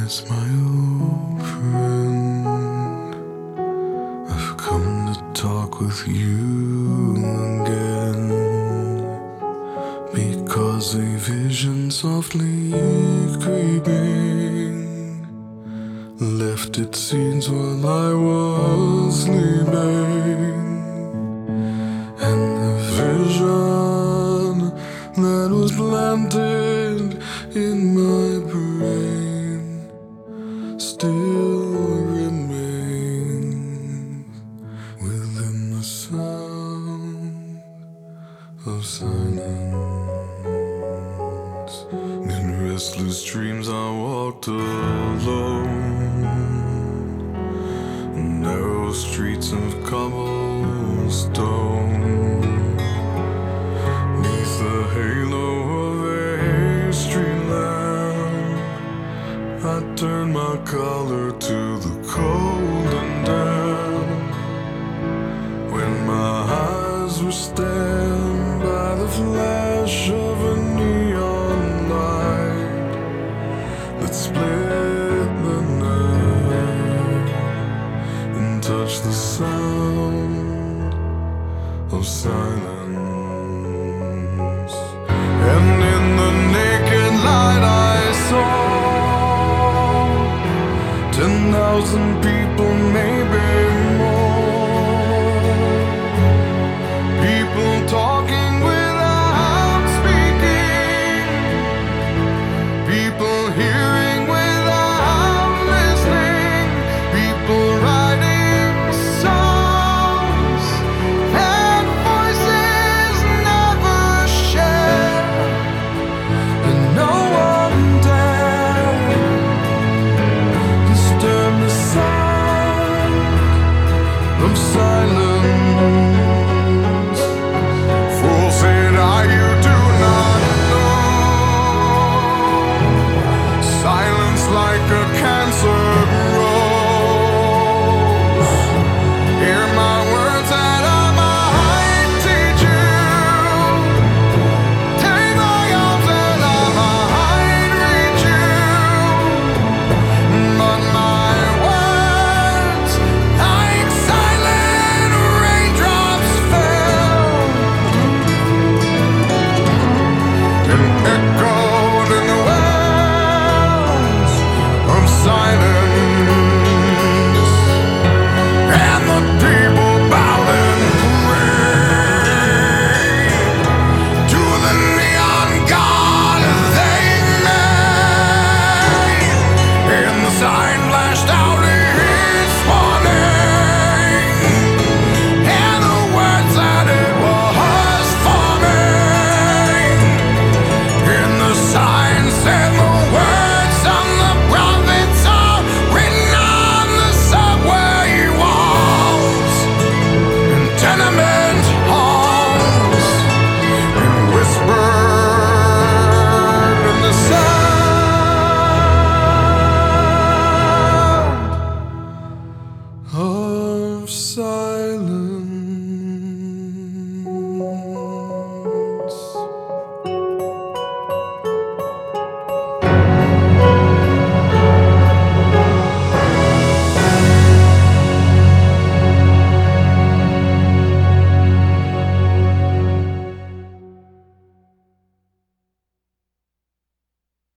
It's my old friend. I've come to talk with you again, because a vision softly creeping left its seeds while I was sleeping. And the vision that was planted in my brain still remains within the sound of silence. In restless dreams I walked alone, narrow streets of cobblestone. Neath the halo of a street lamp, I turned my collar to the cold and damp. When my eyes were stabbed by the flash of a neon light that split the night and touched the sound of silence. And in the naked light I saw 10,000 people, maybe more. People talking without speaking, people hearing without listening, people writing songs that voices never share, and no one dared disturb the sound of silence. Fool, said I, you do not know. Silence like a cancer grows. Hear my words that I might teach you. Take my arms that I might reach you. But my words, like silent raindrops, fell and echoed in the wells of silence. And the people bowed and prayed to the neon god they made. And the sign flashed out its warning, and the words that it was forming. And the sign said the words on the prophets are written on the subway walls and tenement halls, and whispered in the sound of silence.